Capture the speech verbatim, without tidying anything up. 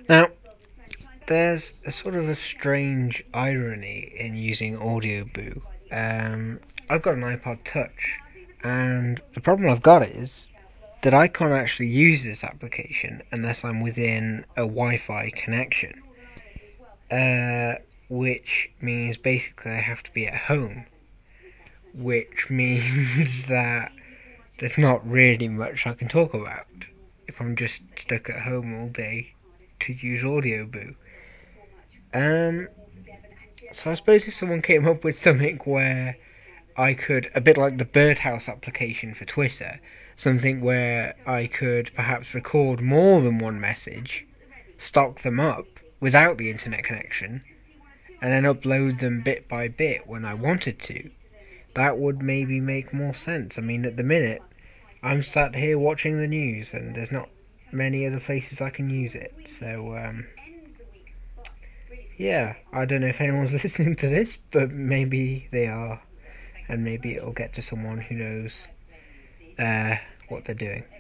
Now, there's a sort of a strange irony in using Audioboo. Um, I've got an iPod Touch, and the problem I've got is that I can't actually use this application unless I'm within a Wi-Fi connection, uh, which means basically I have to be at home, which means that there's not really much I can talk about if I'm just stuck at home all day to use Audioboo. Um, so I suppose if someone came up with something where I could, a bit like the Birdhouse application for Twitter, something where I could perhaps record more than one message, stock them up without the internet connection, and then upload them bit by bit when I wanted to, that would maybe make more sense. I mean, at the minute, I'm sat here watching the news, and there's not many other places I can use it, so, um, yeah, I don't know if anyone's listening to this, but maybe they are, and maybe it'll get to someone who knows uh, what they're doing.